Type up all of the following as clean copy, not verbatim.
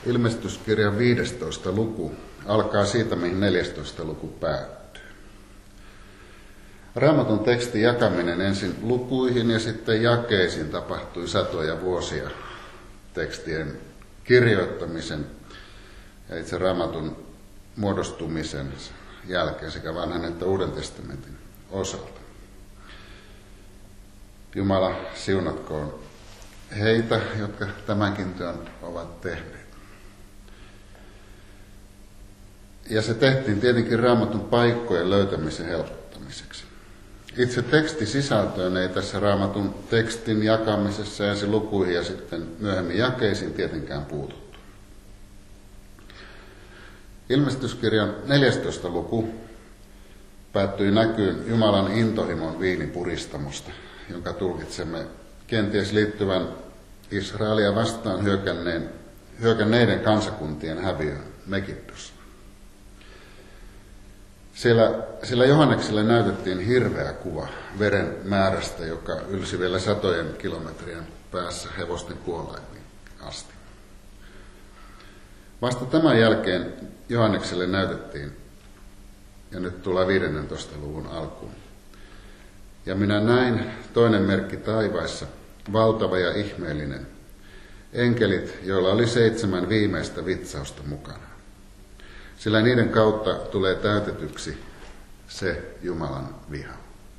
Ilmestyskirjan 15. luku alkaa siitä, mihin 14. luku päättyy. Raamatun tekstin jakaminen ensin lukuihin ja sitten jakeisiin tapahtui satoja vuosia tekstien kirjoittamisen ja itse Raamatun muodostumisen jälkeen sekä vanhan että Uuden testamentin osalta. Jumala siunatkoon heitä, jotka tämänkin työn ovat tehneet. Ja se tehtiin tietenkin Raamatun paikkojen löytämisen helpottamiseksi. Itse tekstisisältöön ei tässä Raamatun tekstin jakamisessa ensin lukuihin ja sitten myöhemmin jakeisiin tietenkään puututtu. Ilmestyskirjan 14. luku päättyi näkyyn Jumalan intohimon viinipuristamosta, jonka tulkitsemme kenties liittyvän Israelia vastaan hyökänneiden kansakuntien häviöön Megiddossa. Sillä Johannekselle näytettiin hirveä kuva veren määrästä, joka ylsi vielä satojen kilometrien päässä hevosten kuolaimiin asti. Vasta tämän jälkeen Johannekselle näytettiin, ja nyt tulee 15. luvun alkuun. Ja minä näin toinen merkki taivaissa, valtava ja ihmeellinen, enkelit, joilla oli 7 viimeistä vitsausta mukana. Sillä niiden kautta tulee täytetyksi se Jumalan viha.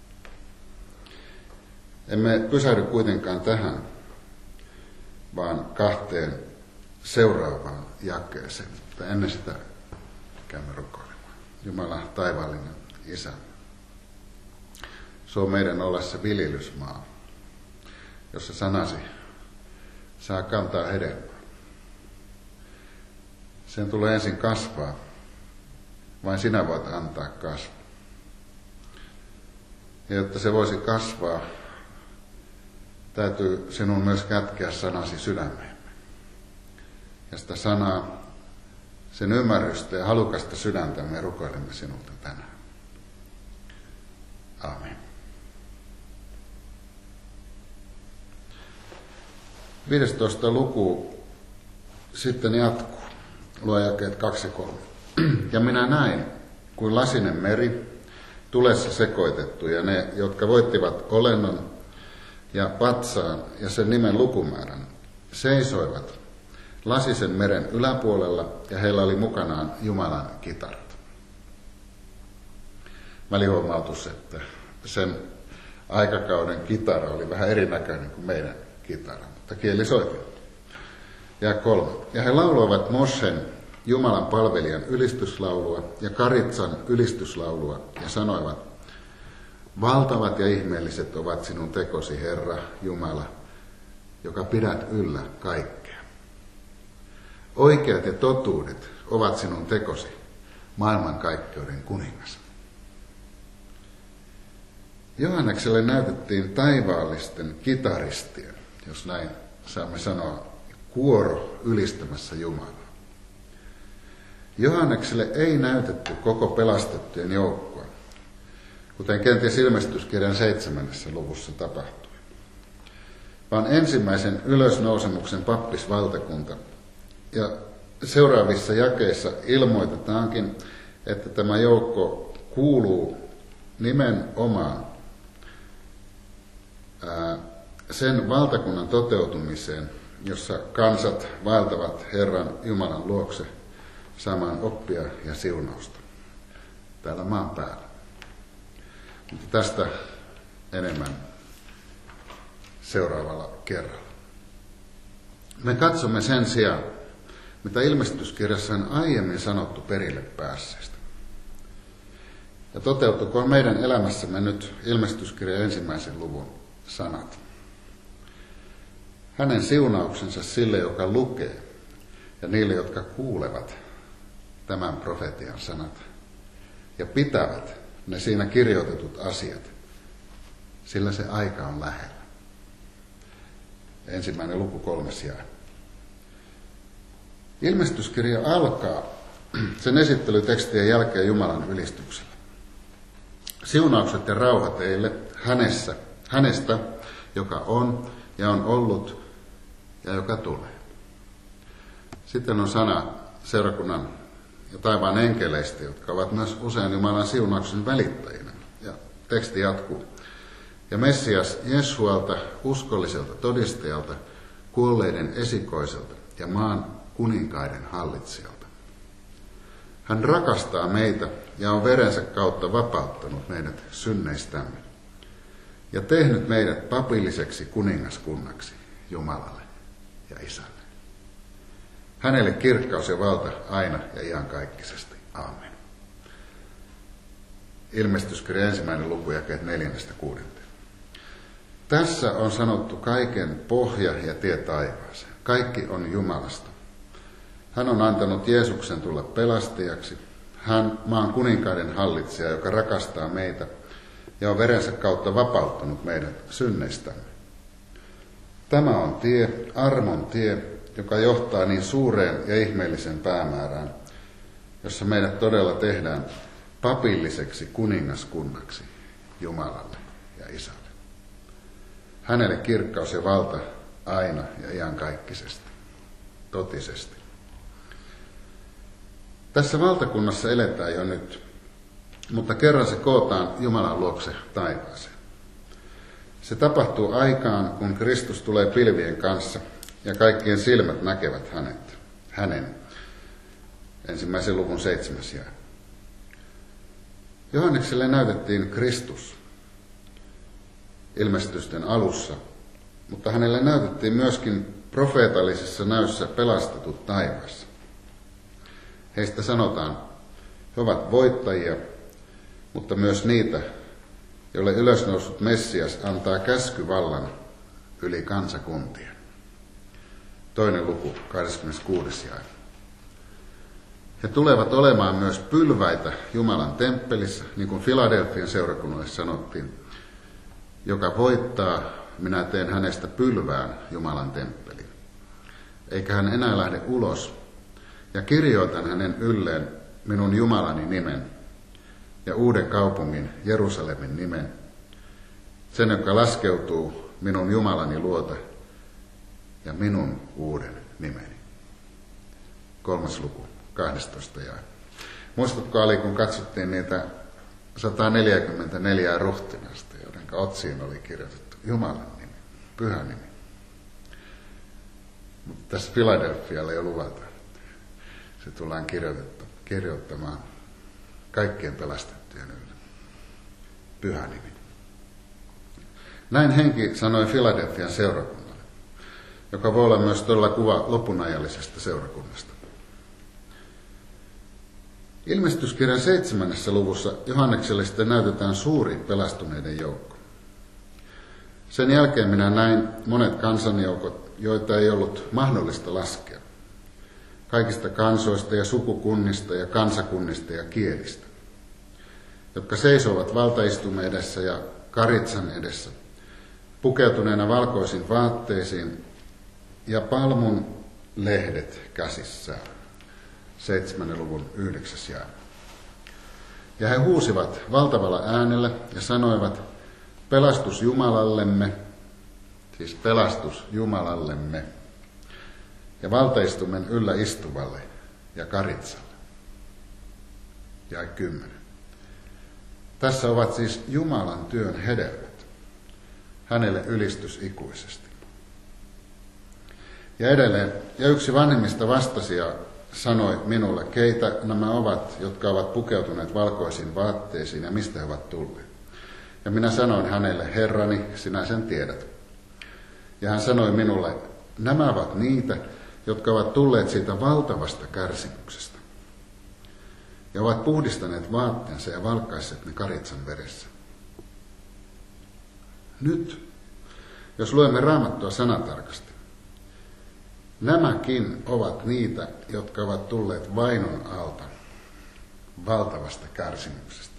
Emme pysähdy kuitenkaan tähän, vaan 2 seuraavaan jakeeseen. Mutta ennen sitä käymme rukoilemaan. Jumala taivaallinen Isä. Se on meidän ollessa viljelysmaa, jossa sanasi saa kantaa hedelmää. Sen tulee ensin kasvaa. Vain sinä voit antaa kasvua. Ja jotta se voisi kasvaa, täytyy sinun myös kätkeä sanasi sydämeemme. Ja sitä sanaa, sen ymmärrystä ja halukasta sydäntä me rukoilemme sinulta tänään. Aamen. 15. luku sitten jatkuu. Lue jakeet 2-3. Ja minä näin, kuin lasinen meri, tulessa sekoitettu, ja ne, jotka voittivat olennon ja patsaan ja sen nimen lukumäärän, seisoivat lasisen meren yläpuolella, ja heillä oli mukanaan Jumalan kitarat. Välihuomautus, että sen aikakauden kitara oli vähän erinäköinen kuin meidän kitara, mutta kieli soitin. Ja 3. Ja he lauloivat Mosen, Jumalan palvelijan ylistyslaulua ja Karitsan ylistyslaulua ja sanoivat, valtavat ja ihmeelliset ovat sinun tekosi, Herra Jumala, joka pidät yllä kaikkea. Oikeat ja totuudet ovat sinun tekosi, maailmankaikkeuden kuningas. Johannekselle näytettiin taivaallisten kitaristien, jos näin saamme sanoa, kuoro ylistämässä Jumalaa. Johannekselle ei näytetty koko pelastettujen joukkoa, kuten kenties ilmestyskirjan 7. luvussa tapahtui, vaan ensimmäisen ylösnousemuksen pappisvaltakunta. Ja seuraavissa jakeissa ilmoitetaankin, että tämä joukko kuuluu nimenomaan sen valtakunnan toteutumiseen, jossa kansat vaeltavat Herran Jumalan luokse saamaan oppia ja siunausta täällä maan päällä. Mutta tästä enemmän seuraavalla kerralla. Me katsomme sen sijaan, mitä ilmestyskirjassa on aiemmin sanottu perille päässeestä. Ja toteutukoon meidän elämässämme nyt ilmestyskirjan 1. luvun sanat. Hänen siunauksensa sille, joka lukee, ja niille, jotka kuulevat tämän profetian sanat, ja pitävät ne siinä kirjoitetut asiat, sillä se aika on lähellä. 1. luku 3. jae. Ilmestyskirja alkaa sen esittelytekstien jälkeen Jumalan ylistyksellä. Siunaukset ja rauha teille hänestä, joka on ja on ollut ja joka tulee. Sitten on sana seurakunnan ja taivaan enkeleistä, jotka ovat myös usein Jumalan siunauksen välittäjinä. Ja teksti jatkuu. Ja Messias Jeshualta, uskolliselta todistajalta, kuolleiden esikoiselta ja maan kuninkaiden hallitsijalta. Hän rakastaa meitä ja on verensä kautta vapauttanut meidät synneistämme ja tehnyt meidät papilliseksi kuningaskunnaksi Jumalalle ja Isälle. Hänelle kirkkaus ja valta aina ja iankaikkisesti. Aamen. Ilmestyskirja 1. luku jakeet 4-6. Tässä on sanottu kaiken pohja ja tie taivaaseen. Kaikki on Jumalasta. Hän on antanut Jeesuksen tulla pelastajaksi. Hän maan kuninkaiden hallitsija, joka rakastaa meitä ja on verensä kautta vapauttanut meidät synneistämme. Tämä on tie, armon tie, joka johtaa niin suureen ja ihmeelliseen päämäärään, jossa meidät todella tehdään papilliseksi kuningaskunnaksi Jumalalle ja Isälle. Hänelle kirkkaus ja valta aina ja iankaikkisesti, totisesti. Tässä valtakunnassa eletään jo nyt, mutta kerran se kootaan Jumalan luokse taivaaseen. Se tapahtuu aikaan, kun Kristus tulee pilvien kanssa ja kaikkien silmät näkevät hänen. 1. luvun 7. jae. Johannekselle näytettiin Kristus ilmestysten alussa, mutta hänelle näytettiin myöskin profeetallisessa näyssä pelastetut taivaassa. Heistä sanotaan, he ovat voittajia, mutta myös niitä, joille ylösnoussut Messias antaa käskyvallan yli kansakuntien. 2. luku, 26. jae. He tulevat olemaan myös pylväitä Jumalan temppelissä, niin kuin Filadelfian seurakunnalle sanottiin. Joka voittaa, minä teen hänestä pylvään Jumalan temppeliin. Eikä hän enää lähde ulos, ja kirjoitan hänen ylleen minun Jumalani nimen ja uuden kaupungin Jerusalemin nimen, sen, joka laskeutuu minun Jumalani luota ja minun uuden nimeni. 3. luku, 12. jae. Muistatko, Ali, kun katsottiin niitä 144 ruhtinasta, joiden otsiin oli kirjoitettu Jumalan nimi, pyhä nimi. Mutta tässä Filadelfialle jo luvataan, että se tullaan kirjoittamaan kaikkien pelastettujen yllä. Pyhä nimi. Näin henki sanoi Filadelfian seurakunnalle, joka voi olla myös todella kuva lopunajallisesta seurakunnasta. Ilmestyskirjan 7. luvussa Johannekselle sitten näytetään suuri pelastuneiden joukko. Sen jälkeen minä näin monet kansanjoukot, joita ei ollut mahdollista laskea. Kaikista kansoista ja sukukunnista ja kansakunnista ja kielistä, jotka seisovat valtaistuimen edessä ja karitsan edessä, pukeutuneena valkoisiin vaatteisiin ja palmun lehdet käsissään. 7. luvun 9. jae. Ja he huusivat valtavalla äänellä ja sanoivat, pelastus Jumalallemme, siis pelastus Jumalallemme, ja valtaistuimen yllä istuvalle ja karitsalle. Jae 10. Tässä ovat siis Jumalan työn hedelmät. Hänelle ylistys ikuisesti. Ja edelleen, ja yksi vanhimmista vastasi ja sanoi minulle, keitä nämä ovat, jotka ovat pukeutuneet valkoisiin vaatteisiin ja mistä he ovat tulleet. Ja minä sanoin hänelle, Herrani, sinä sen tiedät. Ja hän sanoi minulle, nämä ovat niitä, jotka ovat tulleet siitä valtavasta kärsimyksestä. Ja ovat puhdistaneet vaatteensa ja valkaisseet ne karitsan veressä. Nyt, jos luemme Raamattua sanatarkasti, nämäkin ovat niitä, jotka ovat tulleet vainon alta valtavasta kärsimyksestä,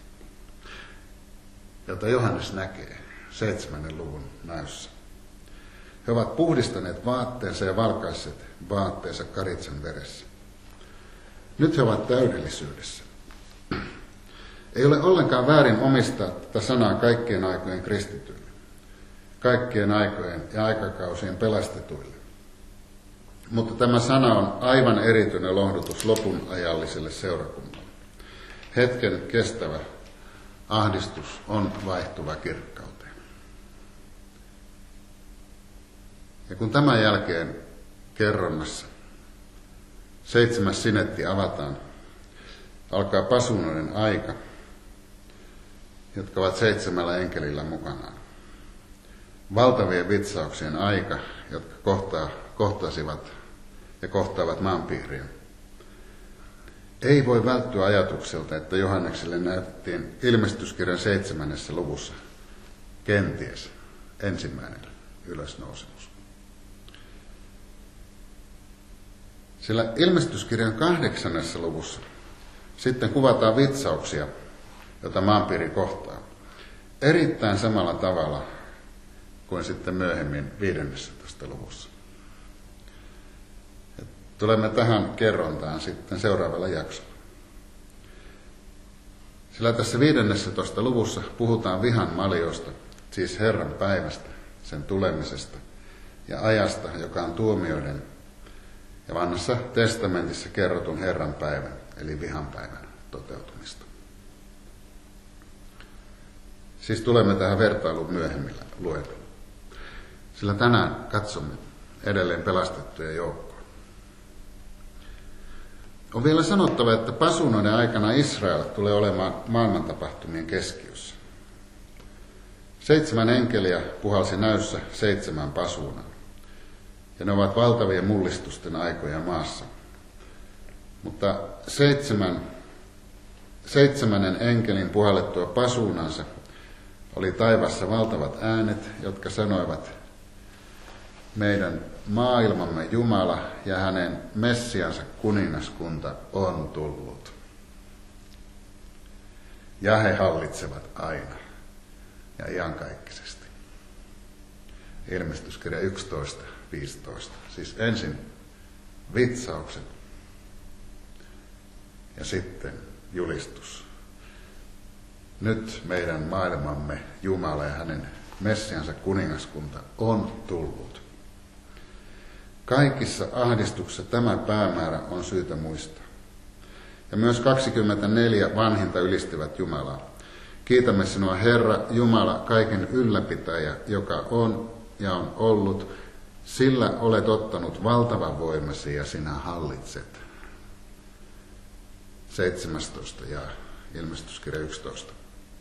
jota Johannes näkee 7. luvun näyssä. He ovat puhdistaneet vaatteensa ja valkaisseet vaatteensa karitsan veressä. Nyt he ovat täydellisyydessä. Ei ole ollenkaan väärin omistaa tätä sanaa kaikkien aikojen kristityille, kaikkien aikojen ja aikakausien pelastetuille. Mutta tämä sana on aivan erityinen lohdutus lopun ajalliselle seurakunnalle. Hetken kestävä ahdistus on vaihtuva kirkkauteen. Ja kun tämän jälkeen kerronnassa 7. sinetti avataan, alkaa pasunoiden aika, jotka ovat 7 enkelillä mukanaan. Valtavien vitsauksien aika, jotka kohtasivat ja kohtaavat maanpiiriä. Ei voi välttyä ajatukselta, että Johannekselle näytettiin ilmestyskirjan 7. luvussa kenties ensimmäinen ylösnousemus. Sillä ilmestyskirjan 8. luvussa sitten kuvataan vitsauksia, joita maanpiiri kohtaa. Erittäin samalla tavalla kuin sitten myöhemmin 15. luvussa. Ja tulemme tähän kerrontaan sitten seuraavalla jaksolla. Sillä tässä 15. luvussa puhutaan vihan maljoista, siis Herran päivästä, sen tulemisesta ja ajasta, joka on tuomioiden ja Vanhassa testamentissa kerrotun Herran päivän, eli vihan päivän toteutumista. Siis tulemme tähän vertailuun myöhemmillä lueilla. Sillä tänään katsomme edelleen pelastettuja joukkoa. On vielä sanottava, että pasunoiden aikana Israel tulee olemaan maailmantapahtumien keskiössä. 7 enkeliä puhalsi näyssä 7 pasuunaa. Ja ne ovat valtavien mullistusten aikoja maassa. Mutta 7. enkelin puhallettua pasuunansa oli taivassa valtavat äänet, jotka sanoivat, meidän maailmamme Jumala ja hänen Messiansa kuningaskunta on tullut. Ja he hallitsevat aina ja iankaikkisesti. Ilmestyskirja 11:15. Siis ensin vitsaukset ja sitten julistus. Nyt meidän maailmamme Jumala ja hänen Messiansa kuningaskunta on tullut. Kaikissa ahdistuksissa tämä päämäärä on syytä muistaa. Ja myös 24 vanhinta ylistivät Jumalaa. Kiitämme sinua, Herra, Jumala, kaiken ylläpitäjä, joka on ja on ollut. Sillä olet ottanut valtavan voimasi ja sinä hallitset. 17 ja ilmestyskirja 11.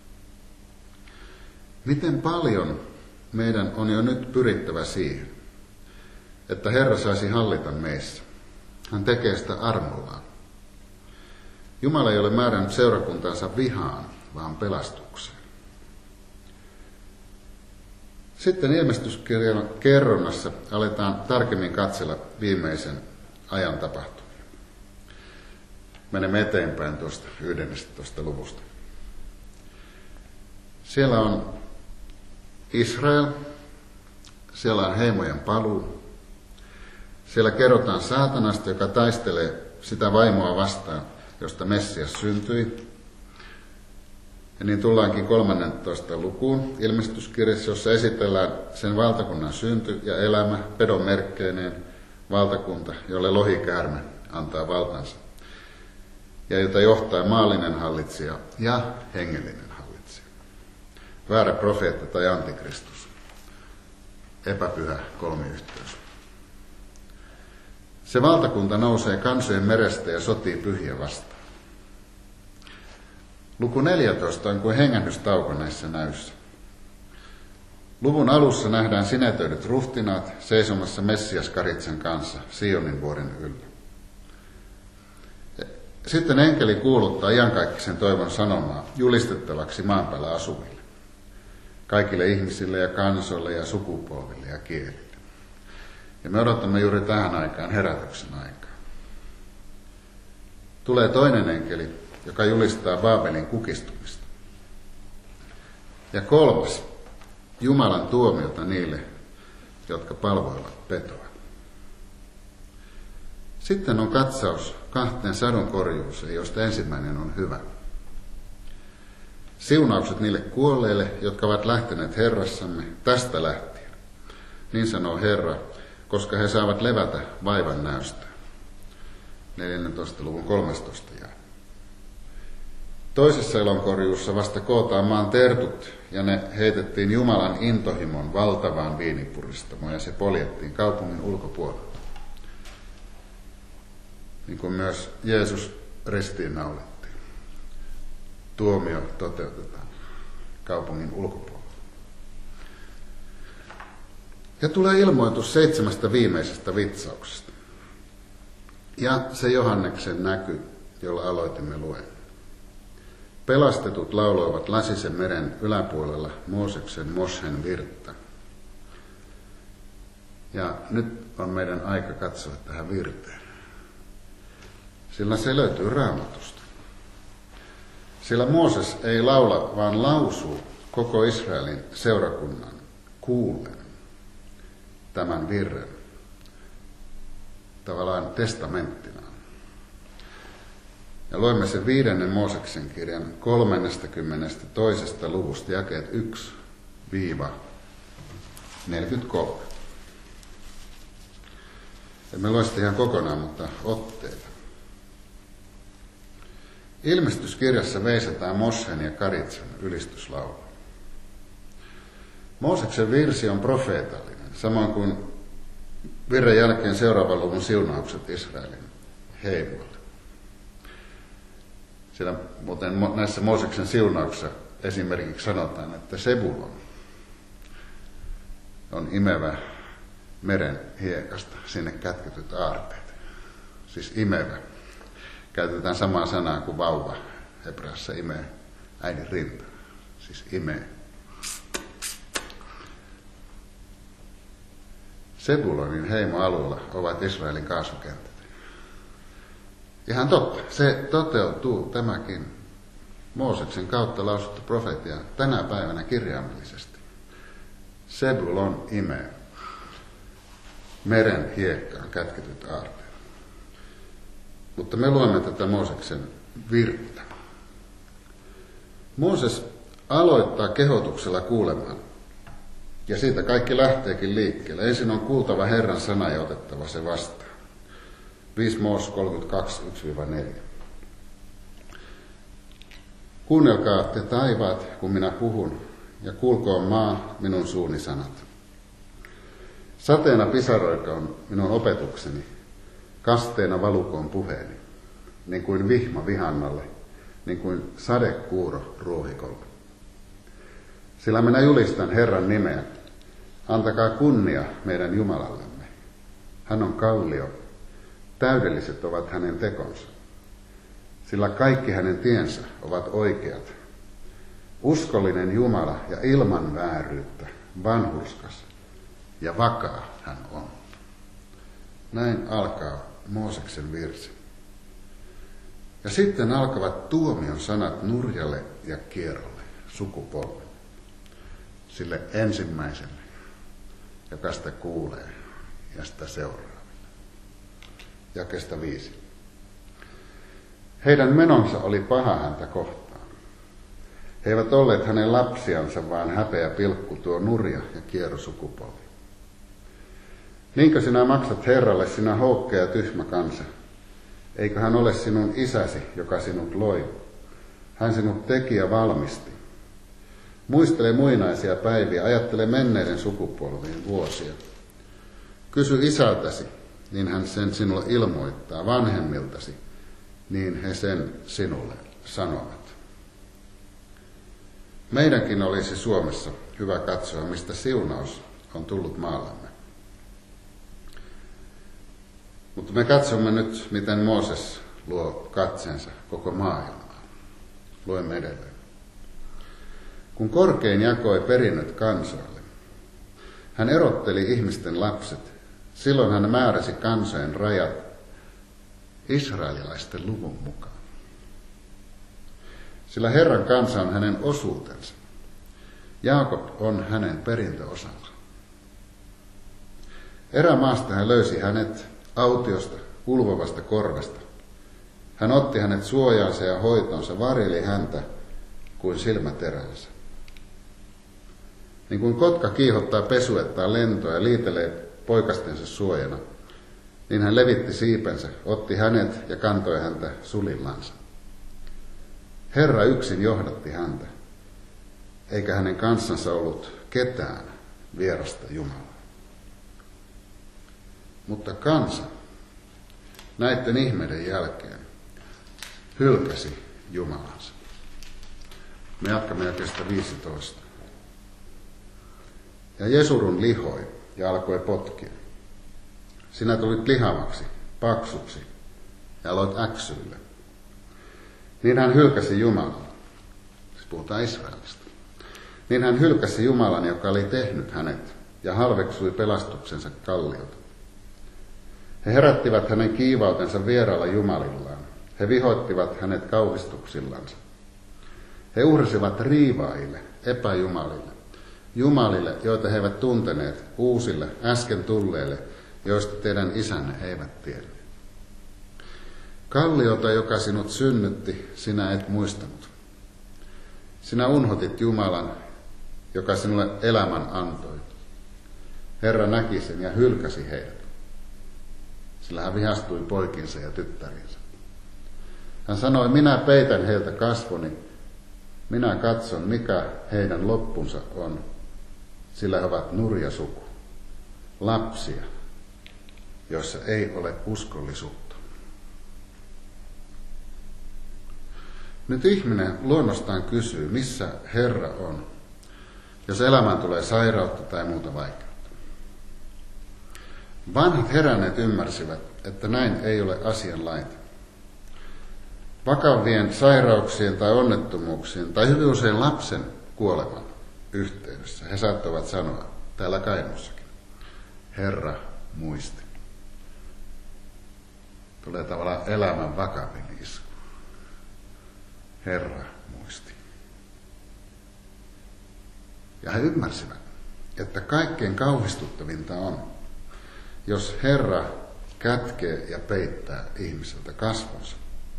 Miten paljon meidän on jo nyt pyrittävä siihen, että Herra saisi hallita meissä. Hän tekee sitä armollaan. Jumala ei ole määrännyt seurakuntaansa vihaan, vaan pelastukseen. Sitten ilmestyskirjan kerronnassa aletaan tarkemmin katsella viimeisen ajan tapahtumia. Menemme eteenpäin tuosta 11. luvusta. Siellä on Israel, siellä on heimojen paluu, siellä kerrotaan saatanasta, joka taistelee sitä vaimoa vastaan, josta Messias syntyi. Ja niin tullaankin 13. lukuun ilmestyskirjassa, jossa esitellään sen valtakunnan synty ja elämä pedon merkkeineen, valtakunta, jolle lohikäärme antaa valtansa, ja jota johtaa maallinen hallitsija ja hengellinen hallitsija. Väärä profeetta tai antikristus. Epäpyhä kolmiyhteys. Se valtakunta nousee kansojen merestä ja sotii pyhiä vastaan. Luku 14 on kuin hengähdystauko näissä näyssä. Luvun alussa nähdään sinetöidyt ruhtinaat seisomassa Messias-karitsen kanssa Sionin vuoren yllä. Sitten enkeli kuuluttaa iankaikkisen toivon sanomaa julistettavaksi maan päällä asuville, kaikille ihmisille ja kansoille ja sukupolville ja kielille. Ja me odotamme juuri tähän aikaan herätyksen aikaa. Tulee toinen enkeli, joka julistaa Baabelin kukistumista. Ja 3. Jumalan tuomiota niille, jotka palvoivat petoa. Sitten on katsaus 2 sadonkorjuuseen, josta ensimmäinen on hyvä. Siunaukset niille kuolleille, jotka ovat lähteneet Herrassamme tästä lähtien. Niin sanoo Herra, koska he saavat levätä vaivan näystä. 14. luvun 13 jae. Toisessa elonkorjuussa vasta kootaan maan tertut, ja ne heitettiin Jumalan intohimon valtavaan viinipuristamoon, ja se poljettiin kaupungin ulkopuolella. Niin kuin myös Jeesus ristiinnaulittiin. Tuomio toteutetaan kaupungin ulkopuolella. Ja tulee ilmoitus 7 viimeisestä vitsauksesta. Ja se Johanneksen näky, jolla aloitimme luen. Pelastetut lauloivat Lasisen meren yläpuolella Mooseksen Moshen virttä. Ja nyt on meidän aika katsoa tähän virteen. Sillä se löytyy Raamatusta. Sillä Mooses ei laula, vaan lausuu koko Israelin seurakunnan kuullen tämän virren tavallaan testamenttinaan. Ja luemme sen 5. Mooseksen kirjan 32. luvusta jakeet 1-43. Emme lue sitä ihan kokonaan, mutta otteita. Ilmestyskirjassa veisataan Moshen ja Karitsan ylistyslaulu. Mooseksen virsi on profeetallinen, samoin kuin virren jälkeen seuraavan luvun siunaukset Israelin heimoille. Siellä muuten näissä Mooseksen siunauksissa esimerkiksi sanotaan, että Sebulon on imevä meren hiekasta, sinne kätketyt aarteet. Siis imevä. Käytetään samaa sanaa kuin vauva. Hebreassa imee äidin rinta. Siis imee. Sebulonin heimoalueella ovat Israelin kaasukentät. Ihan totta. Se toteutuu tämäkin Mooseksen kautta lausuttu profeetia tänä päivänä kirjaimellisesti. Sebulon imee meren hiekkaan kätketyt aarteet. Mutta me luemme tätä Mooseksen virttä. Mooses aloittaa kehotuksella kuulemaan. Ja siitä kaikki lähteekin liikkeelle. Ensin on kuultava Herran sana ja otettava se vastaan. 5 Moos 32, 1-4. Kuunnelkaa te taivaat, kun minä puhun, ja kuulkoon maa minun suuni sanat. Sateena pisaroikoon minun opetukseni, kasteena valukoon puheeni, niin kuin vihma vihannalle, niin kuin sadekuuro ruohikolle. Sillä minä julistan Herran nimeä. Antakaa kunnia meidän Jumalallemme. Hän on kallio. Täydelliset ovat hänen tekonsa. Sillä kaikki hänen tiensä ovat oikeat. Uskollinen Jumala ja ilman vääryyttä, vanhurskas ja vakaa hän on. Näin alkaa Mooseksen virsi. Ja sitten alkavat tuomion sanat Nurjalle ja Kierolle, sukupolvelle. Sille ensimmäiselle, joka sitä kuulee ja sitä seuraa. Jakeesta 5. Heidän menonsa oli paha häntä kohtaan. He eivät olleet hänen lapsiansa, vaan häpeä pilkku tuo Nurja ja Kiero sukupolvi. Niinkö sinä maksat Herralle, sinä houkkea ja tyhmä kansa? Eikö hän ole sinun isäsi, joka sinut loi? Hän sinut teki ja valmisti. Muistele muinaisia päiviä, ajattele menneiden sukupolvien vuosia. Kysy isältäsi, niin hän sen sinulle ilmoittaa, vanhemmiltasi, niin he sen sinulle sanovat. Meidänkin olisi Suomessa hyvä katsoa, mistä siunaus on tullut maallemme. Mutta me katsomme nyt, miten Mooses luo katseensa koko maailmaan. Luemme edelleen. Kun korkein jakoi perinnöt kansoille, hän erotteli ihmisten lapset. Silloin hän määräsi kansojen rajat israelilaisten luvun mukaan. Sillä Herran kansa on hänen osuutensa. Jaakob on hänen perintöosansa. Erämaasta hän löysi hänet autiosta, ulvovasta korvesta. Hän otti hänet suojaansa ja hoitonsa, varjeli häntä kuin silmäteränsä. Niin kuin kotka kiihottaa pesuettaan lentoa ja liitelee poikastensa suojana, niin hän levitti siipensä, otti hänet ja kantoi häntä sulillansa. Herra yksin johdatti häntä, eikä hänen kanssansa ollut ketään vierasta Jumalaa. Mutta kansa näiden ihmeiden jälkeen hylkäsi Jumalansa. Me jatkamme jakeesta 15. Ja Jesurun lihoi ja alkoi potkia. Sinä tulit lihavaksi, paksuksi ja aloit äksyillä. Niin hän hylkäsi Jumalan. Siis puhutaan Israelista. Niin hän hylkäsi Jumalan, joka oli tehnyt hänet, ja halveksui pelastuksensa kalliota. He herättivät hänen kiivautensa vieraalla jumalillaan. He vihoittivat hänet kauhistuksillansa. He uhrisivat riivaajille, epäjumalille, jumalille, joita he eivät tunteneet, uusille, äsken tulleille, joista teidän isänne eivät tienneet. Kalliota, joka sinut synnytti, sinä et muistanut. Sinä unhotit Jumalan, joka sinulle elämän antoi. Herra näki sen ja hylkäsi heidät, sillä hän vihastui poikinsa ja tyttäriinsä. Hän sanoi, minä peitän heiltä kasvoni, minä katson, mikä heidän loppunsa on, sillä he ovat nurja suku, lapsia, joissa ei ole uskollisuutta. Nyt ihminen luonnostaan kysyy, missä Herra on, jos elämään tulee sairautta tai muuta vaikeutta. Vanhat heränneet ymmärsivät, että näin ei ole asianlaita. Vakavien sairauksien tai onnettomuuksien tai hyvin usein lapsen kuoleman yhteydessä he saattavat sanoa, täällä Kainuussakin, Herra muisti. Tulee tavallaan elämän vakavin isku. Herra muisti. Ja he ymmärsivät, että kaikkein kauhistuttavinta on, jos Herra kätkee ja peittää ihmiseltä kasvonsa.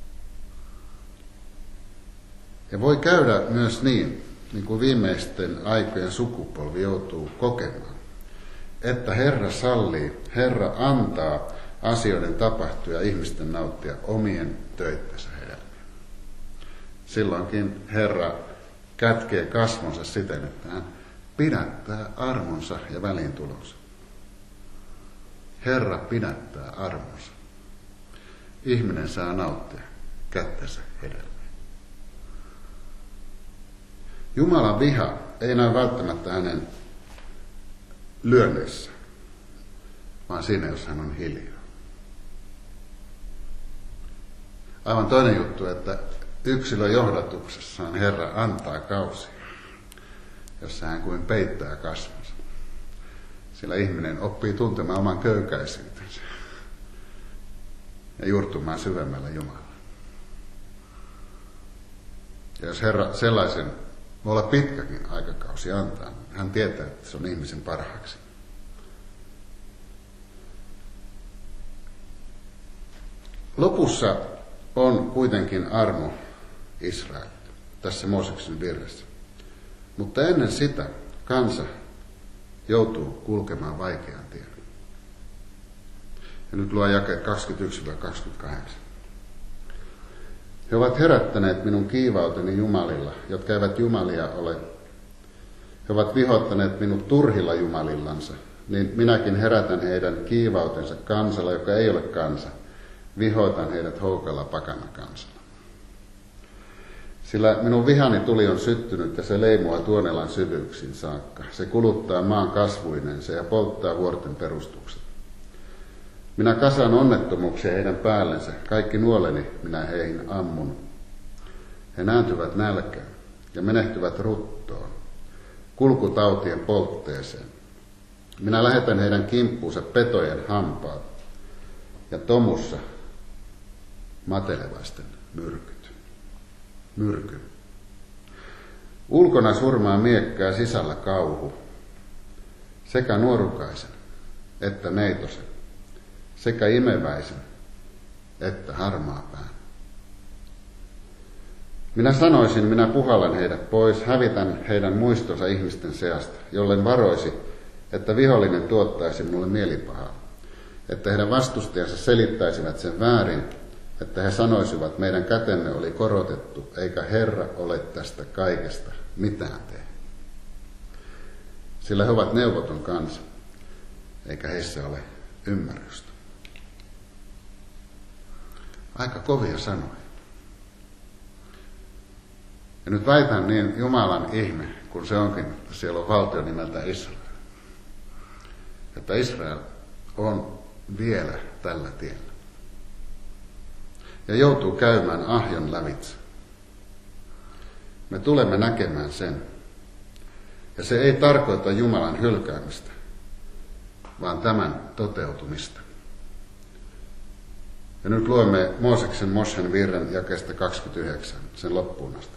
Ja voi käydä myös niin kuin viimeisten aikojen sukupolvi joutuu kokemaan, että Herra sallii, Herra antaa asioiden tapahtua ja ihmisten nauttia omien töittensä hedelmiä. Silloinkin Herra kätkee kasvonsa siten, että hän pidättää armonsa ja väliintulonsa. Herra pidättää armonsa. Ihminen saa nauttia kättensä hedelmiä. Jumalan viha ei näy välttämättä hänen lyönneissä, vaan siinä, jos hän on hiljaa. Aivan toinen juttu, että yksilön johdatuksessaan Herra antaa kausia, jossa hän kuin peittää kasvonsa. Sillä ihminen oppii tuntemaan oman köykäisyytensä ja juurtumaan syvemmällä Jumalaa. Ja jos Herra sellaisen voi olla pitkäkin aikakausi antaa, hän tietää, että se on ihmisen parhaaksi. Lopussa on kuitenkin armo Israelille tässä Mooseksen virressä. Mutta ennen sitä kansa joutuu kulkemaan vaikean tien. Ja nyt luen jakeet 21-28. He ovat herättäneet minun kiivauteni jumalilla, jotka eivät jumalia ole. He ovat vihoittaneet minut turhilla jumalillansa, niin minäkin herätän heidän kiivautensa kansalla, joka ei ole kansa. Vihoitan heidät houkalla pakana kansalla. Sillä minun vihani tuli on syttynyt ja se leimua tuonelan syvyyksiin saakka. Se kuluttaa maan kasvuinensa ja polttaa vuorten perustukset. Minä kasan onnettomuuksia heidän päällensä, kaikki nuoleni minä heihin ammun. He nääntyvät nälkään ja menehtyvät ruttoon, kulkutautien poltteeseen. Minä lähetän heidän kimppuunsa petojen hampaat ja tomussa matelevaisten myrkyn. Ulkona surmaa miekkää, sisällä kauhu, sekä nuorukaisen että neitosen, sekä imeväisen että harmaapään. Minä sanoisin, minä puhallan heidät pois, hävitän heidän muistonsa ihmisten seasta, jollen varoisi, että vihollinen tuottaisi minulle mielipahaa, että heidän vastustajansa selittäisivät sen väärin, että he sanoisivat, meidän kätemme oli korotettu, eikä Herra ole tästä kaikesta mitään tehnyt. Sillä he ovat neuvoton kansa, eikä heissä ole ymmärrystä. Aika kovia sanoja. Ja nyt väitän niin Jumalan ihme, kun se onkin, siellä on valtio nimeltä Israel. Että Israel on vielä tällä tiellä. Ja joutuu käymään ahjon lävitse. Me tulemme näkemään sen. Ja se ei tarkoita Jumalan hylkäämistä, vaan tämän toteutumista. Ja nyt luemme Mooseksen Moshen virren jakeesta 29, sen loppuun asti.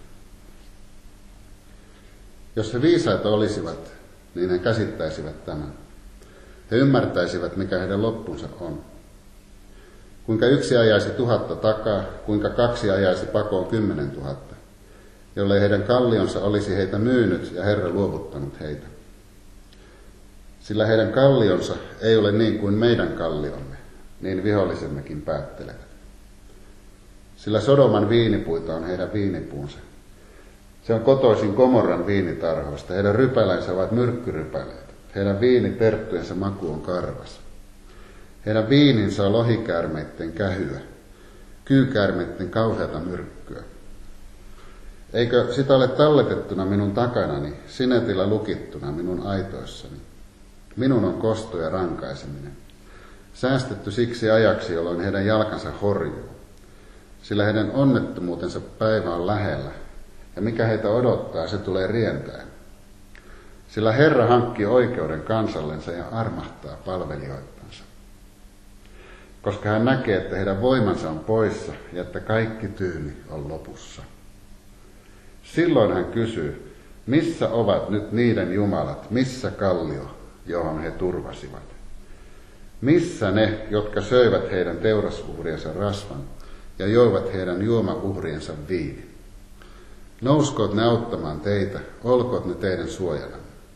Jos he viisaita olisivat, niin he käsittäisivät tämän. He ymmärtäisivät, mikä heidän loppunsa on. Kuinka yksi ajaisi 1000 takaa, kuinka 2 ajaisi pakoon 10 000, jollei heidän kallionsa olisi heitä myynyt ja Herra luovuttanut heitä. Sillä heidän kallionsa ei ole niin kuin meidän kalliomme, niin vihollisemmekin päättelevät. Sillä Sodoman viinipuita on heidän viinipuunsa. Se on kotoisin Gomorran viinitarhoista. Heidän rypälänsä ovat myrkkyrypäleitä. Heidän viiniterttujensa maku on karvas. Heidän viininsä on lohikäärmeitten kähyä, kyykäärmeitten kauheata myrkkyä. Eikö sitä ole talletettuna minun takanani, sinetillä lukittuna minun aitoissani? Minun on kosto ja rankaiseminen. Säästetty siksi ajaksi, jolloin heidän jalkansa horjuu. Sillä heidän onnettomuutensa päivä on lähellä, ja mikä heitä odottaa, se tulee rientäen. Sillä Herra hankkii oikeuden kansallensa ja armahtaa palvelijoittansa. Koska hän näkee, että heidän voimansa on poissa ja että kaikki tyyni on lopussa. Silloin hän kysyy, missä ovat nyt niiden jumalat, missä kallio, johon he turvasivat? Missä ne, jotka söivät heidän teurasuhriensa rasvan ja joivat heidän juomauhriensa viinin? Nouskoot ne auttamaan teitä, olkoot ne teidän suojana.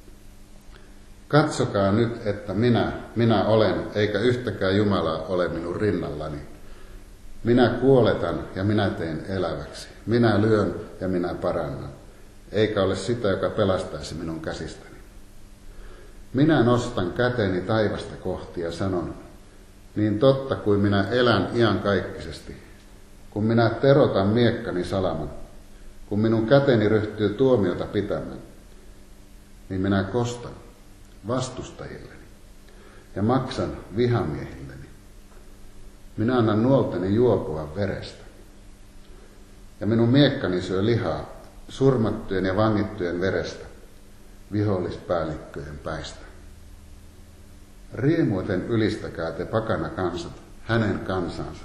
Katsokaa nyt, että minä olen, eikä yhtäkään Jumalaa ole minun rinnallani. Minä kuoletan ja minä teen eläväksi. Minä lyön ja minä parannan, eikä ole sitä, joka pelastaisi minun käsistäni. Minä nostan käteni taivasta kohti ja sanon, niin totta kuin minä elän iankaikkisesti, kun minä terotan miekkani salaman, kun minun käteni ryhtyy tuomiota pitämään, niin minä kostan vastustajilleni ja maksan vihamiehilleni. Minä annan nuolteni juopua verestä. Ja minun miekkani syö lihaa surmattujen ja vangittujen verestä, vihollispäällikköjen päistä. Riemuiten ylistäkää te pakana kansat, hänen kansansa.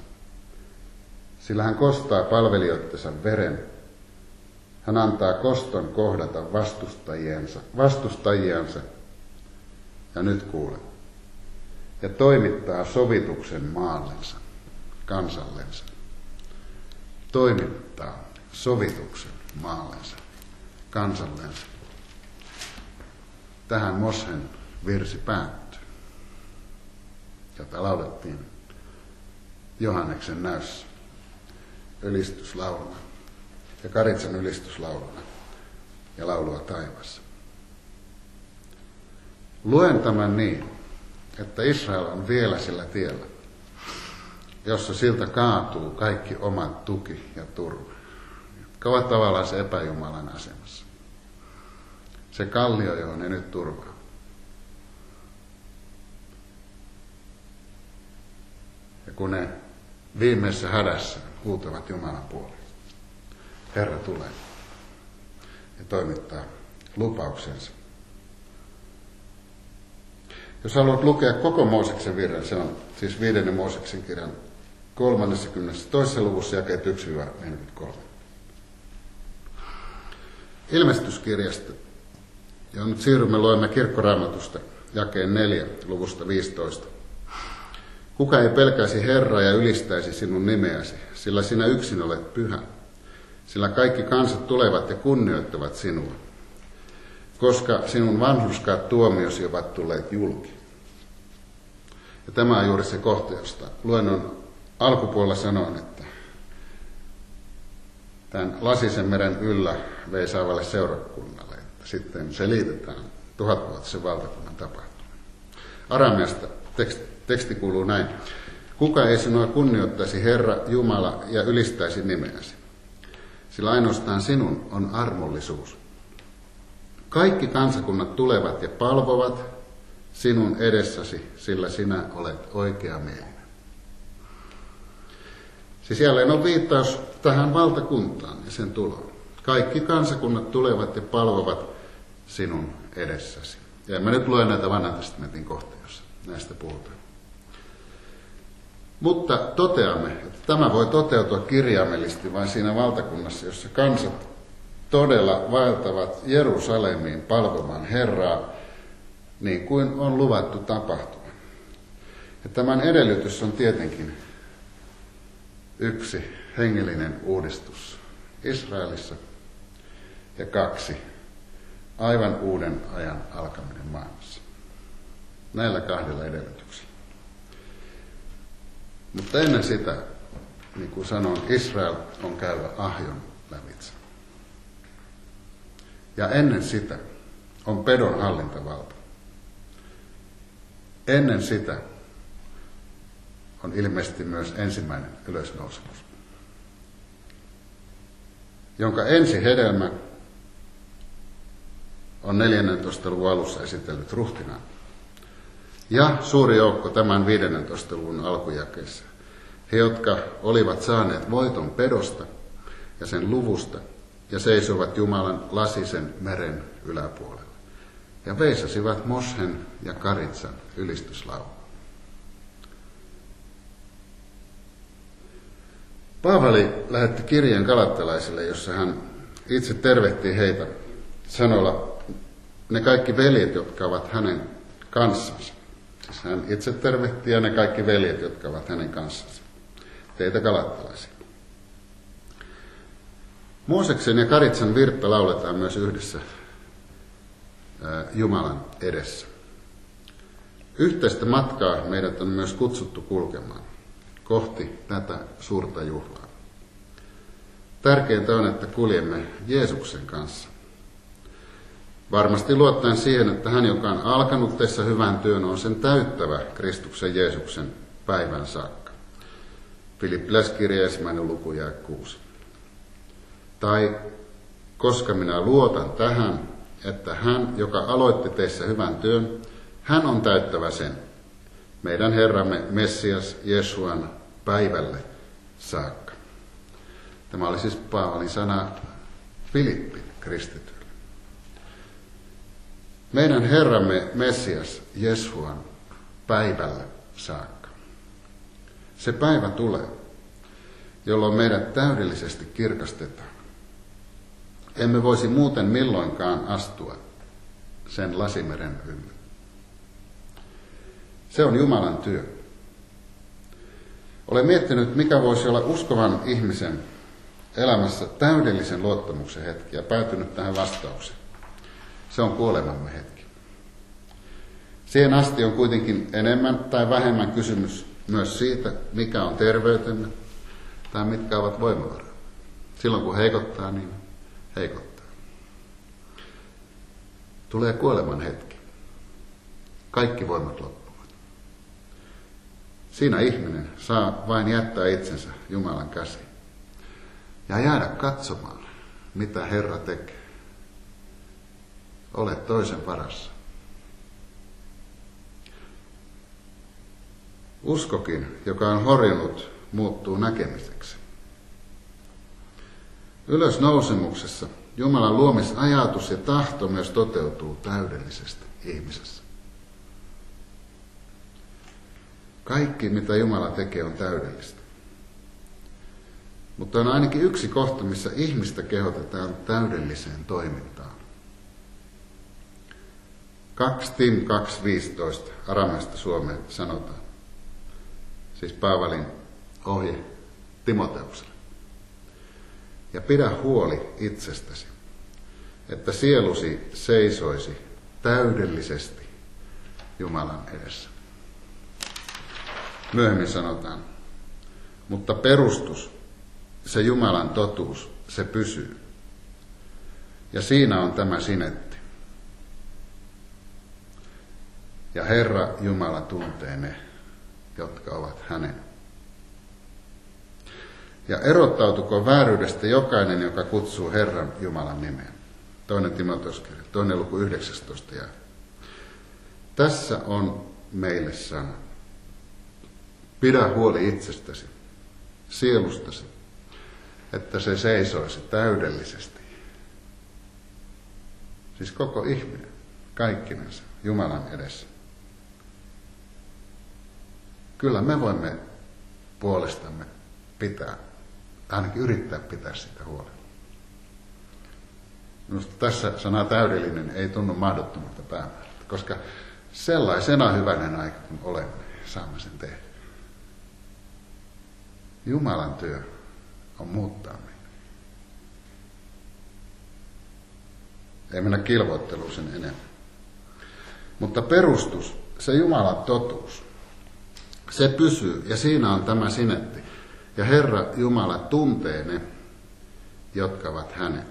Sillä hän kostaa palvelijoittensa veren. Hän antaa koston kohdata vastustajiansa. Ja nyt kuule. Ja toimittaa sovituksen maallensa, kansallensa. Toimittaa sovituksen maallensa, kansallensa. Tähän Moshen virsi päättyy, jota laulettiin Johanneksen näyssä ylistyslauluna ja Karitsan ylistyslauluna ja laulua taivassa. Luen tämän niin, että Israel on vielä sillä tiellä, jossa siltä kaatuu kaikki omat tuki ja turva, jotka ovat tavallaan se epäjumalan asemassa. Se kallio, johon ne nyt turvaa. Ja kun ne viimeisessä hädässä huutavat Jumalan puolelle, Herra tulee ja toimittaa lupauksensa. Jos haluat lukea koko Mooseksen virran, se on siis 5. Mooseksen kirjan 32. luvussa jakeet 1-43. Ilmestyskirjasta, ja nyt siirrymme luemme Kirkkoraamatusta jakeen 4 luvusta 15. Kuka ei pelkäisi Herraa ja ylistäisi sinun nimeäsi, sillä sinä yksin olet pyhä, sillä kaikki kansat tulevat ja kunnioittavat sinua. koska sinun vanhurskaat tuomiosi ovat tulleet julki. Ja tämä on juuri se kohta, josta luennon alkupuolella sanoin, että tämän Lasisen meren yllä veisaavalle seurakunnalle, että sitten selitetään 1000-vuotisen valtakunnan tapahtuma. Arameasta teksti kuuluu näin. Kuka ei sinua kunnioittaisi, Herra Jumala, ja ylistäisi nimeäsi, sillä ainoastaan sinun on armollisuus. Kaikki kansakunnat tulevat ja palvovat sinun edessäsi, sillä sinä olet oikeamielinen. Siis jälleen on viittaus tähän valtakuntaan ja sen tuloon. Kaikki kansakunnat tulevat ja palvovat sinun edessäsi. Ja mä nyt luen näitä Vanhan testamentin kohtia, jossa näistä puhutaan. Mutta toteamme, että tämä voi toteutua kirjaimellisesti vain siinä valtakunnassa, jossa kansat todella vaeltavat Jerusalemiin palvomaan Herraa, niin kuin on luvattu tapahtua. Ja tämän edellytys on tietenkin yksi, hengellinen uudistus Israelissa, ja 2, aivan uuden ajan alkaminen maailmassa. Näillä 2 edellytyksillä. Mutta ennen sitä, niin kuin sanoin, Israel on käyvä ahjon lävitse. Ja ennen sitä on pedon hallintavalta. Ennen sitä on ilmeisesti myös ensimmäinen ylösnousemus, jonka ensi hedelmä on 14. luvun alussa esitellyt ruhtinaan. Ja suuri joukko tämän 15. luvun alkujakeessa. He, jotka olivat saaneet voiton pedosta ja sen luvusta ja seisovat Jumalan Lasisen meren yläpuolella. Ja veisasivat Moshen ja Karitsan ylistyslaulun. Paavali lähetti kirjeen galattalaisille, jossa hän itse tervehtii heitä sanoilla ne kaikki veljet, jotka ovat hänen kanssansa. Siis hän itse tervehtii ja ne kaikki veljet, jotka ovat hänen kanssansa. Teitä galattalaisia. Mooseksen ja Karitsan virttä lauletaan myös yhdessä Jumalan edessä. Yhteistä matkaa meidät on myös kutsuttu kulkemaan kohti tätä suurta juhlaa. Tärkeintä on, että kuljemme Jeesuksen kanssa. Varmasti luottaen siihen, että hän, joka on alkanut teissä hyvän työn, on sen täyttävä Kristuksen Jeesuksen päivän saakka. Filippiläiskirja 1. luku jae 6. Tai koska minä luotan tähän, että hän, joka aloitti teissä hyvän työn, hän on täyttävä sen, meidän Herramme Messias Jesuan päivälle saakka. Tämä oli siis Paavalin sana Filippin kristityille. Meidän Herramme Messias Jesuan päivälle saakka. Se päivä tulee, jolloin meidät täydellisesti kirkastetaan. Emme voisi muuten milloinkaan astua sen lasimeren ylle. Se on Jumalan työ. Olen miettinyt, mikä voisi olla uskovan ihmisen elämässä täydellisen luottamuksen hetki ja päätynyt tähän vastaukseen. Se on kuolemamme hetki. Siihen asti on kuitenkin enemmän tai vähemmän kysymys myös siitä, mikä on terveytemme tai mitkä ovat voimavarat. Silloin kun heikottaa, niin heikottaa. Tulee kuoleman hetki. Kaikki voimat loppuvat. Siinä ihminen saa vain jättää itsensä Jumalan käsiin ja jäädä katsomaan, mitä Herra tekee. Olet toisen varassa. Uskokin, joka on horjunut, muuttuu näkemiseksi. Ylösnousemuksessa Jumalan luomisajatus ja tahto myös toteutuu täydellisesti ihmisessä. Kaikki, mitä Jumala tekee, on täydellistä. Mutta on ainakin yksi kohta, missä ihmistä kehotetaan täydelliseen toimintaan. 2 Tim 2.15 arameasta suomeen sanotaan. Siis Paavalin ohje Timoteukselle. Ja pidä huoli itsestäsi, että sielusi seisoisi täydellisesti Jumalan edessä. Myöhemmin sanotaan, mutta perustus, se Jumalan totuus, se pysyy. Ja siinä on tämä sinetti. Ja Herra Jumala tuntee ne, jotka ovat hänen. Ja erottautukoon vääryydestä jokainen, joka kutsuu Herran Jumalan nimeen. 2. Timoteoskirja, 2. luku 19 jae. Tässä on meille sana. Pidä huoli itsestäsi, sielustasi, että se seisoisi täydellisesti. Siis koko ihminen, kaikkinensa, Jumalan edessä. Kyllä me voimme puolestamme pitää, ainakin yrittää pitää sitä huolta. Minusta tässä sana täydellinen ei tunnu mahdottomalta päämäärältä, koska sellaisena hyvänen aika kun olemme, saamme sen tehdä. Jumalan työ on muuttaa meitä. Ei mennä kilvoitteluun sen enemmän. Mutta perustus, se Jumalan totuus, se pysyy ja siinä on tämä sinetti. Ja Herra Jumala tuntee ne, jotka ovat hänen.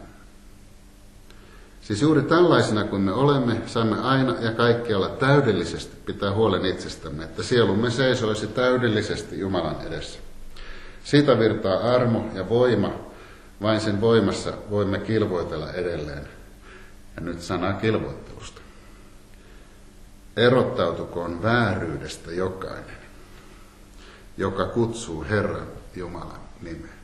Siis juuri tällaisina kuin me olemme, saamme aina ja kaikkialla täydellisesti pitää huolen itsestämme, että sielumme seisoisi täydellisesti Jumalan edessä. Siitä virtaa armo ja voima, vain sen voimassa voimme kilvoitella edelleen. Ja nyt sana kilvoittelusta. Erottautukoon vääryydestä jokainen, joka kutsuu Herran Jumalan nimeen.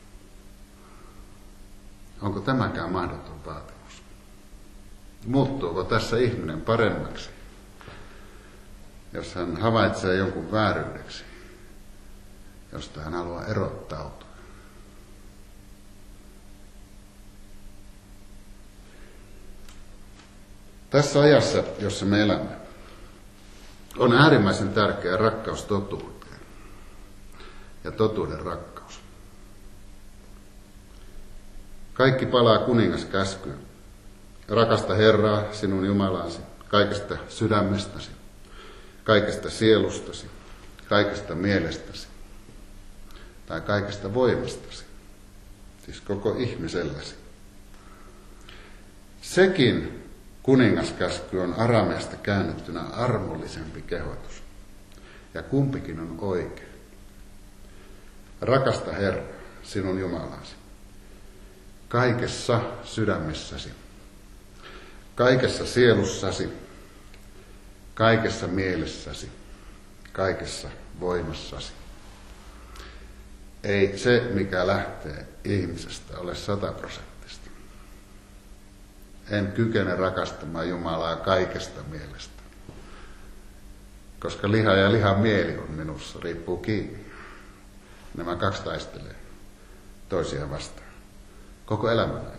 Onko tämäkään mahdoton vaatimus? Muuttuuko tässä ihminen paremmaksi, jos hän havaitsee jonkun vääryydeksi, josta hän haluaa erottautua? Tässä ajassa, jossa me elämme, on äärimmäisen tärkeä rakkaus totuuteen ja totuuden rakkaus. Kaikki palaa kuningaskäskyyn. Rakasta Herraa, sinun Jumalasi, kaikesta sydämestäsi, kaikesta sielustasi, kaikesta mielestäsi tai kaikesta voimastasi, siis koko ihmiselläsi. Sekin kuningaskäsky on arameasta käännettynä armollisempi kehotus, ja kumpikin on oikein. Rakasta Herraa, sinun Jumalasi, kaikessa sydämessäsi, kaikessa sielussasi, kaikessa mielessäsi, kaikessa voimassasi. Ei se, mikä lähtee ihmisestä, ole 100%. En kykene rakastamaan Jumalaa kaikesta mielestä, koska liha ja lihan mieli on minussa, riippuu kiinni. Nämä kaksi taistelee toisiaan vastaan koko elämän ajan.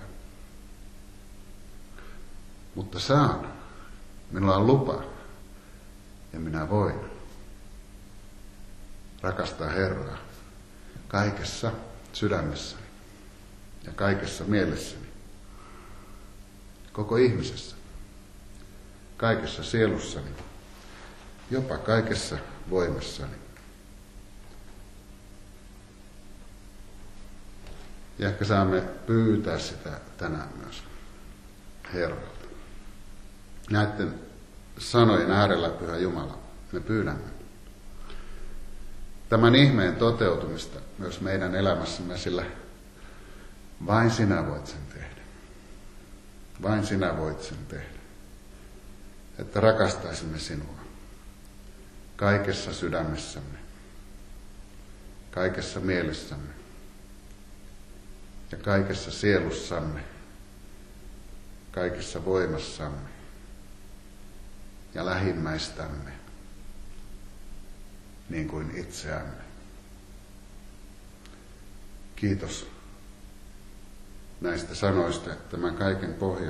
Mutta saan, minulla on lupa ja minä voin rakastaa Herraa kaikessa sydämessäni ja kaikessa mielessäni, koko ihmisessä, kaikessa sielussani, jopa kaikessa voimassani. Ja ehkä saamme pyytää sitä tänään myös Herralta. Näiden sanojen äärellä, Pyhä Jumala, me pyydämme tämän ihmeen toteutumista myös meidän elämässämme, sillä vain sinä voit sen tehdä. Vain sinä voit sen tehdä. Että rakastaisimme sinua kaikessa sydämessämme, kaikessa mielessämme ja kaikessa sielussamme, kaikessa voimassamme ja lähimmäistämme niin kuin itseämme. Kiitos näistä sanoista. Tämän kaiken pohja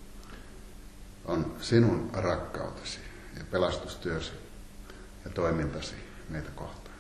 on sinun rakkautesi ja pelastustyösi ja toimintasi meitä kohtaan.